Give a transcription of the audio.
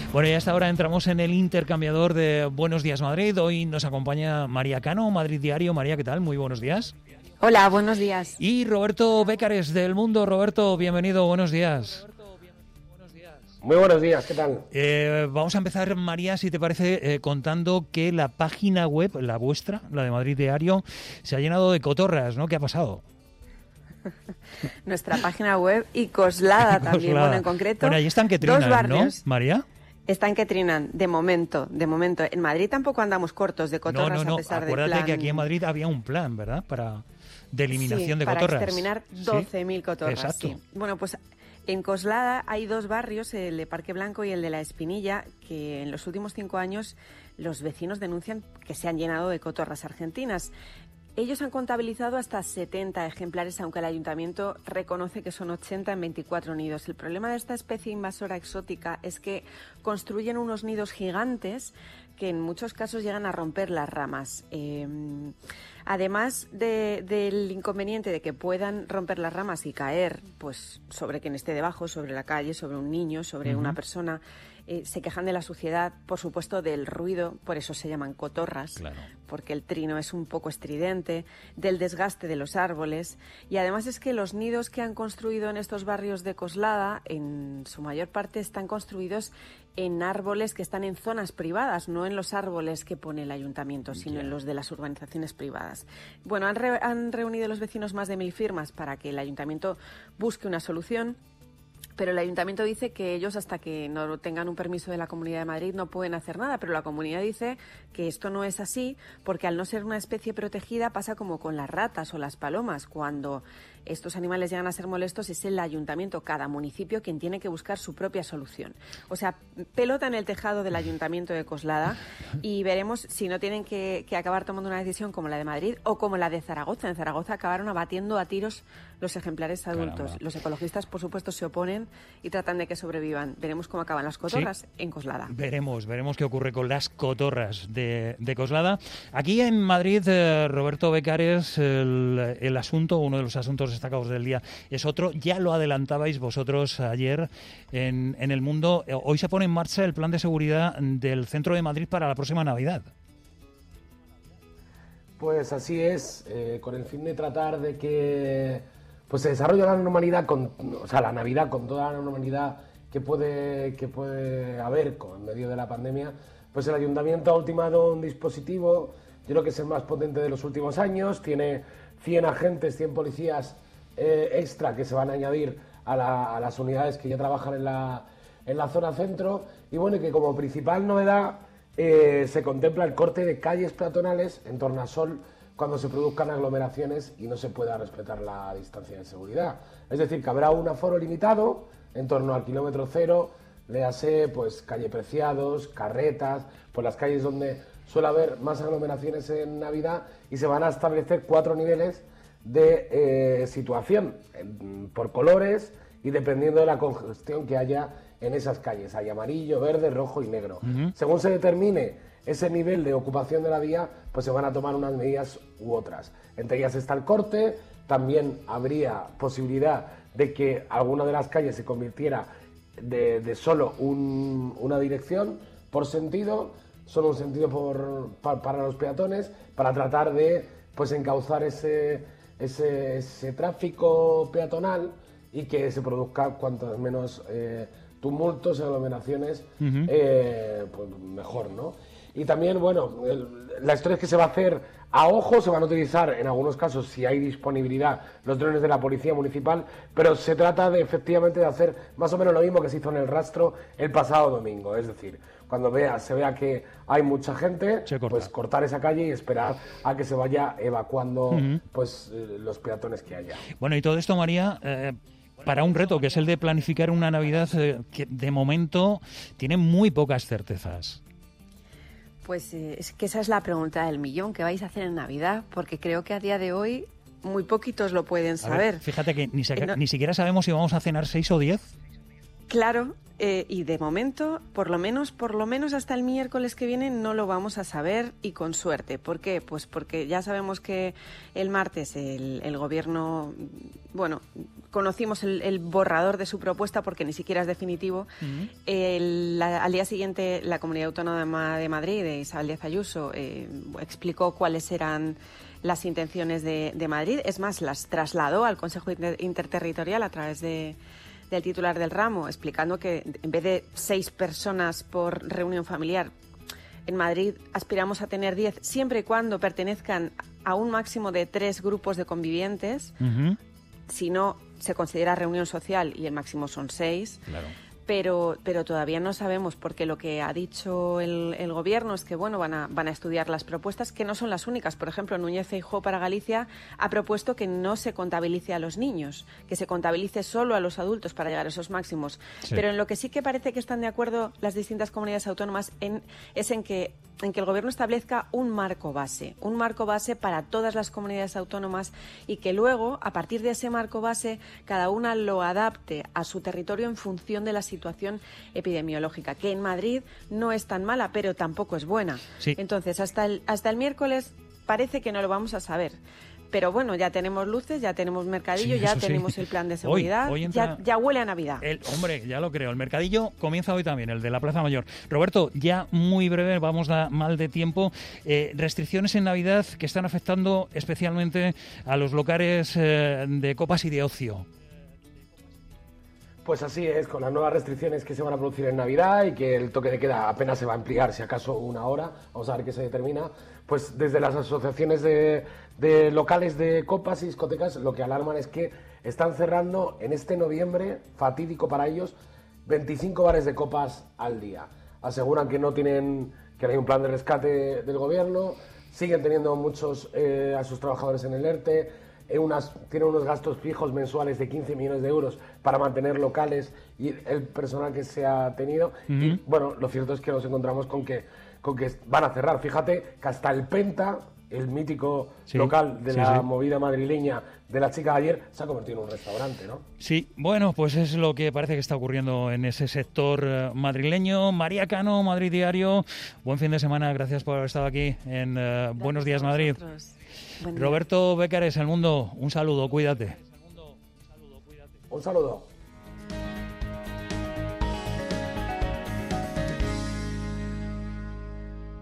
Bueno, y hasta ahora entramos en el intercambiador de Buenos Días Madrid. Hoy nos acompaña María Cano, Madrid Diario. María, ¿qué tal? Muy buenos días. Hola, buenos días. Y Roberto Bécares del Mundo. Roberto, bienvenido, buenos días. Muy buenos días, ¿qué tal? Vamos a empezar, María, si te parece, contando que la página web, la vuestra, la de Madrid Diario, se ha llenado de cotorras, ¿no? ¿Qué ha pasado? Nuestra página web y Coslada también, bueno, en concreto. Bueno, ahí están que trinan, dos barrios, ¿no, María? Están que trinan, de momento. En Madrid tampoco andamos cortos de cotorras, no, a pesar del acuérdate plan. que aquí en Madrid había un plan, ¿verdad? De eliminación de para cotorras. Para exterminar 12.000 cotorras, exacto. sí. Bueno, pues en Coslada hay dos barrios, el de Parque Blanco y el de La Espinilla, que en los últimos 5 años los vecinos denuncian que se han llenado de cotorras argentinas. Ellos han contabilizado hasta 70 ejemplares, aunque el ayuntamiento reconoce que son 80 en 24 nidos. El problema de esta especie invasora exótica es que construyen unos nidos gigantes que en muchos casos llegan a romper las ramas. Además del inconveniente de que puedan romper las ramas y caer pues sobre quien esté debajo, sobre la calle, sobre un niño, sobre una persona, se quejan de la suciedad, por supuesto del ruido, por eso se llaman cotorras, claro, porque el trino es un poco estridente, del desgaste de los árboles, y además es que los nidos que han construido en estos barrios de Coslada, en su mayor parte están construidos en árboles que están en zonas privadas, no en los árboles que pone el ayuntamiento, sino en los de las urbanizaciones privadas. Bueno, han reunido los vecinos más de 1.000 firmas para que el ayuntamiento busque una solución, pero el ayuntamiento dice que ellos, hasta que no tengan un permiso de la Comunidad de Madrid, no pueden hacer nada, pero la comunidad dice que esto no es así, porque al no ser una especie protegida pasa como con las ratas o las palomas. Cuando estos animales llegan a ser molestos, es el ayuntamiento, cada municipio, quien tiene que buscar su propia solución. O sea, pelota en el tejado del ayuntamiento de Coslada, y veremos si no tienen que acabar tomando una decisión como la de Madrid o como la de Zaragoza. En Zaragoza acabaron abatiendo a tiros los ejemplares adultos. Caramba. Los ecologistas, por supuesto, se oponen y tratan de que sobrevivan. Veremos cómo acaban las cotorras en Coslada. Veremos qué ocurre con las cotorras de Coslada. Aquí en Madrid, Roberto Bécares, el asunto, uno de los asuntos destacados del día es otro. Ya lo adelantabais vosotros ayer en El Mundo. Hoy se pone en marcha el plan de seguridad del centro de Madrid para la próxima Navidad. Pues así es, con el fin de tratar de que pues se desarrolle la normalidad, la Navidad con toda la normalidad que puede haber en medio de la pandemia. Pues el ayuntamiento ha ultimado un dispositivo, yo creo que es el más potente de los últimos años, tiene 100 agentes, 100 policías extra que se van a añadir a las unidades que ya trabajan en la zona centro, y bueno, que como principal novedad se contempla el corte de calles peatonales en Tornasol cuando se produzcan aglomeraciones y no se pueda respetar la distancia de seguridad. Es decir, que habrá un aforo limitado en torno al kilómetro cero, léase pues calle Preciados, Carretas, pues las calles donde suele haber más aglomeraciones en Navidad, y se van a establecer 4 niveles de situación por colores y dependiendo de la congestión que haya en esas calles. Hay amarillo, verde, rojo y negro. Según se determine ese nivel de ocupación de la vía, pues se van a tomar unas medidas u otras. Entre ellas está el corte, también habría posibilidad de que alguna de las calles se convirtiera de solo una dirección por sentido, solo un sentido para los peatones, para tratar de pues encauzar ese tráfico peatonal y que se produzca cuantos menos tumultos y aglomeraciones, pues mejor, ¿no? Y también, bueno, la historia es que se va a hacer a ojo, se van a utilizar en algunos casos, si hay disponibilidad, los drones de la Policía Municipal, pero se trata de efectivamente de hacer más o menos lo mismo que se hizo en El Rastro el pasado domingo, es decir, cuando se vea que hay mucha gente, pues cortar esa calle y esperar a que se vaya evacuando pues los peatones que haya. Bueno, y todo esto, María, para un reto que es el de planificar una Navidad que de momento tiene muy pocas certezas. Pues es que esa es la pregunta del millón. ¿Qué vais a hacer en Navidad? Porque creo que a día de hoy muy poquitos lo pueden saber. A ver, fíjate que ni siquiera sabemos si vamos a cenar 6 o 10. Claro, y de momento, por lo menos hasta el miércoles que viene no lo vamos a saber, y con suerte. ¿Por qué? Pues porque ya sabemos que el martes el Gobierno, bueno, conocimos el borrador de su propuesta porque ni siquiera es definitivo. Al día siguiente la Comunidad Autónoma de Madrid, de Isabel Díaz Ayuso, explicó cuáles eran las intenciones de Madrid. Es más, las trasladó al Consejo Interterritorial a través del titular del ramo, explicando que en vez de 6 personas por reunión familiar, en Madrid aspiramos a tener 10, siempre y cuando pertenezcan a un máximo de 3 grupos de convivientes. Si no, se considera reunión social y el máximo son 6. Claro. Pero todavía no sabemos, porque lo que ha dicho el Gobierno es que van a estudiar las propuestas, que no son las únicas. Por ejemplo, Núñez Feijóo para Galicia ha propuesto que no se contabilice a los niños, que se contabilice solo a los adultos para llegar a esos máximos. Sí. Pero en lo que sí que parece que están de acuerdo las distintas comunidades autónomas es en que el Gobierno establezca un marco base para todas las comunidades autónomas, y que luego, a partir de ese marco base, cada una lo adapte a su territorio en función de la situación epidemiológica, que en Madrid no es tan mala, pero tampoco es buena. Sí. Entonces, hasta el miércoles parece que no lo vamos a saber. Pero bueno, ya tenemos luces, ya tenemos mercadillo, sí, ya tenemos el plan de seguridad, hoy entra... ya huele a Navidad. Hombre, ya lo creo, el mercadillo comienza hoy también, el de la Plaza Mayor. Roberto, ya muy breve, vamos mal de tiempo. Restricciones en Navidad que están afectando especialmente a los locales de copas y de ocio. Pues así es, con las nuevas restricciones que se van a producir en Navidad y que el toque de queda apenas se va a ampliar, si acaso 1 hora, vamos a ver qué se determina, pues desde las asociaciones de locales de copas y discotecas lo que alarman es que están cerrando en este noviembre, fatídico para ellos, 25 bares de copas al día. Aseguran que no hay un plan de rescate del Gobierno, siguen teniendo muchos a sus trabajadores en el ERTE, tienen unos gastos fijos mensuales de 15 millones de euros para mantener locales y el personal que se ha tenido. Y bueno, lo cierto es que nos encontramos con que van a cerrar. Fíjate que hasta el Penta, el mítico local de la movida madrileña de la chica de ayer, se ha convertido en un restaurante, ¿no? Sí, bueno, pues es lo que parece que está ocurriendo en ese sector madrileño. María Cano, Madrid Diario, buen fin de semana, gracias por haber estado aquí en Buenos Días Madrid. Roberto Becares, El Mundo, un saludo, cuídate. Un saludo.